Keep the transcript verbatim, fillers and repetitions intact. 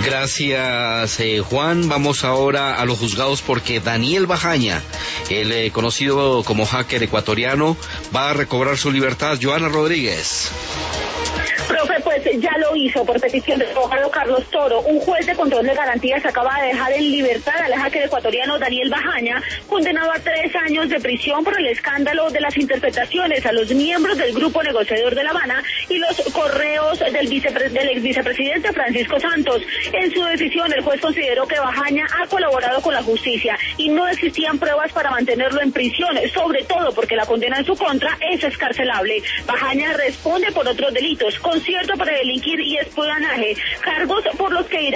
Gracias, eh, Juan. Vamos ahora a los juzgados porque Daniel Bajaña, el eh, conocido como hacker ecuatoriano, va a recobrar su libertad. Joana Rodríguez. Profe, pues ya lo hizo por petición del abogado Carlos Toro. Un juez de control de garantías acaba de dejar en libertad al hacker ecuatoriano Daniel Bajaña, condenado a tres años de prisión por el escándalo de las interpretaciones a los miembros del grupo negociador de La Habana y los correos del, vicepre del ex vicepresidente Francisco Santos. En su decisión, el juez consideró que Bajaña ha colaborado con la justicia y no existían pruebas para mantenerlo en prisión, sobre todo porque la condena en su contra es excarcelable. Bajaña responde por otros delitos: concierto para delinquir y espionaje, cargos por los que irá